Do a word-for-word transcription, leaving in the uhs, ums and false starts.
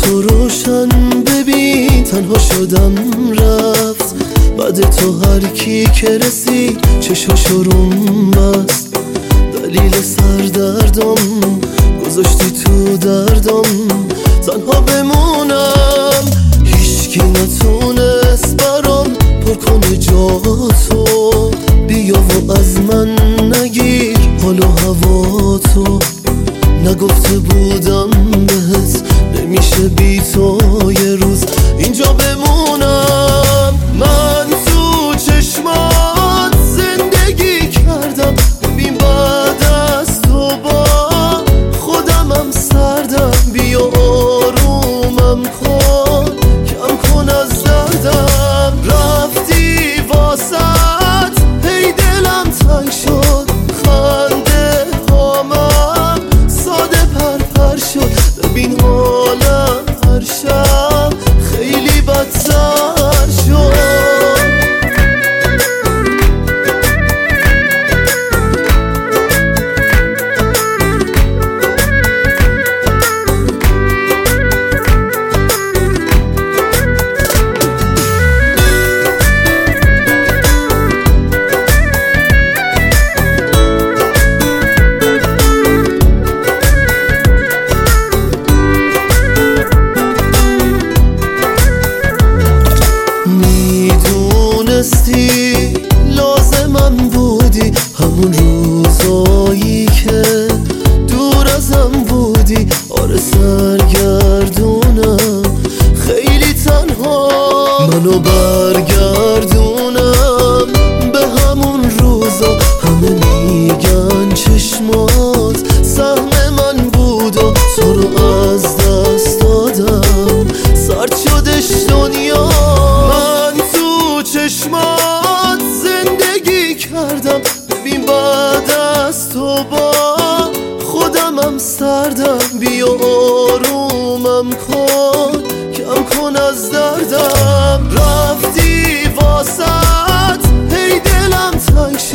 تو روشن ببین، تنها شدم رفت بعد تو. هر کی که رسید چشاشو روم بست، دلیل سردردم گذاشتی تو دردم. تنها بمونم هیچکی نتونست برام پر کنه جاتو. بیا و از من نگیر حال و هوا تو، نگفته بودم بهت نمیشه بی تو یه روز اینجا بمونم. من تو چشمات زندگی کردم، ببین بعد از تو با خودمم سردم. بیا آرومم کن، کم کن از دردم. رفتی واسط هی دلم تنگ شد، خنده هامم ساده پرپر شد. ببین حالم هر شب خیلی بدتر شد. لازمم بودی همون روزایی که دور ازم بودی. آره سرگردونم خیلی تنها، منو برگردونم به همون روزا. همه میگن چشمات سهم من بود و تو رو از دست دادم. سرد شدش دنیا، من تو چشمات زندگی کردم. ببین بعد از تو با خودمم سردم. بیا آرومم کن، کم کن از دردم. رفتی واسط هی دلم تنگ شد،